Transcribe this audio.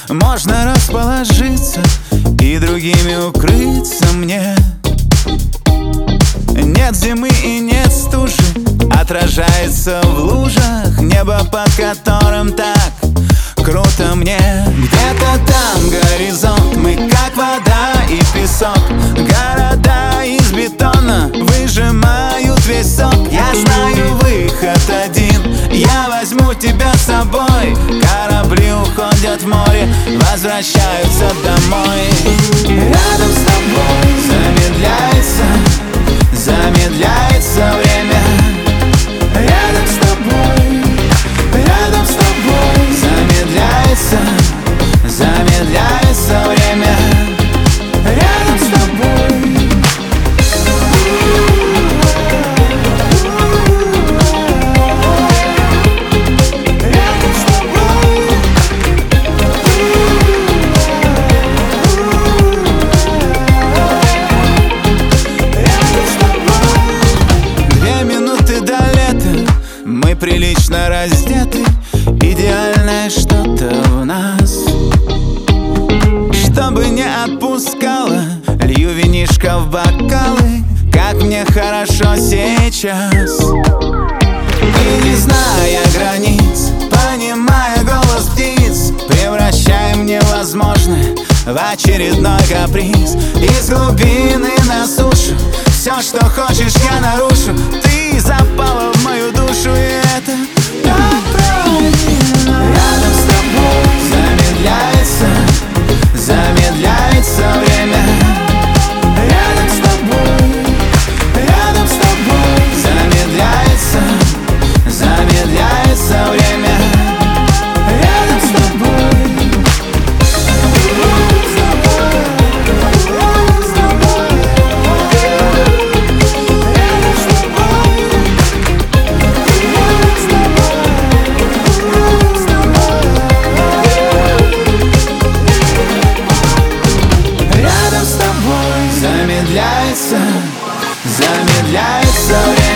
Можно расположиться и другими укрыться мне. Нет зимы и нет стужи, отражается в лужах небо, под которым так круто мне. Где-то там горизонт, мы как вода и песок. Города из бетона выжимают весь сок. Я знаю выход один, я возьму тебя с собой. Корабли уходят в море, возвращаются домой. Рядом с тобой замедляется время. Рядом с тобой замедляется время. Рядом с тобой. Рядом с тобой. Рядом с тобой. 2 минуты до лета, мы прилично раздеты. Идеальное что-то в нас, чтобы не отпускало. Лью винишко в бокалы, как мне хорошо сейчас. И не зная границ, понимая голос птиц, превращаем невозможное в очередной каприз. Из глубины на сушу все, что хочешь, я нарушу. Ты запала в мою душу, и это так правильно. Рядом с тобой замедляется время. Рядом с тобой замедляется время. Рядом с тобой. Замедляется время.